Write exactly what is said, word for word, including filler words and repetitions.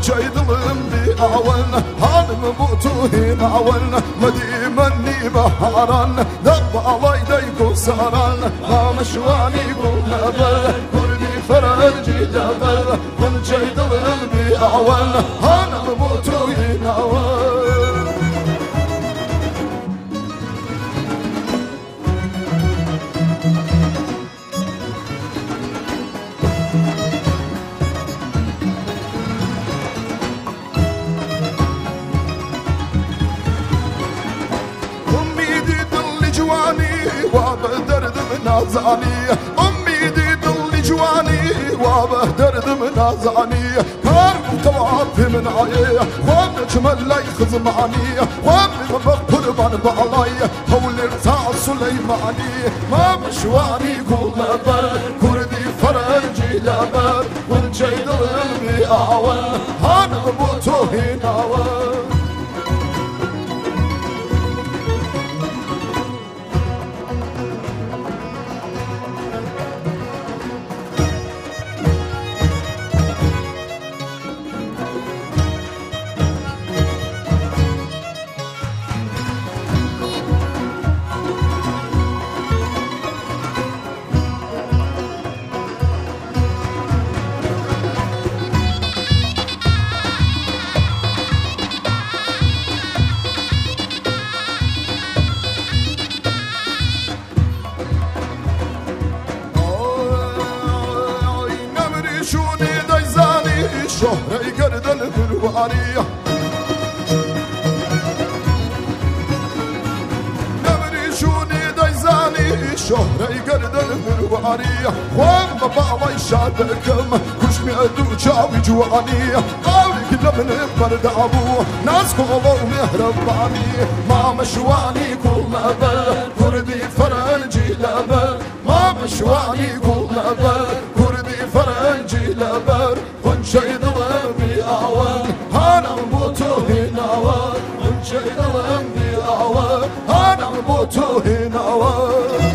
جيدلم بأول هانم بوتوهين أول مديمني بهاران دب علي ديكو سهران ما مشواني قول كردي فرنجي جبل من جيدلم بأول هانم بوتوهين أول وابه درد من نازعني أمي دي ضل جواني وابه درد من نازعني كارم توعب من عيه وابه جمل لا يخز معني وابه بقربان بعلاي هول ارتاع سليماني ما مشواني قول بر كردي فرنجي لبر والجيد الغلبي أعول هانا بوتوهين أعول شهري قرد البلوانية نمري شوني دايزاني شهري قرد البلوانية خوان بابا يشادكم كش مئدو جاوي جوانية قولك لمن برد أبوه ناس قولوا مهرباني ما مشواني كل مبل كردي فرنجي لبل ما مشواني كل مبل كردي فرنجي لبل شيد الأنبي أعوان هانا بوتوهين أعوان شيد الأنبي أعوان هانا بوتوهين أعوان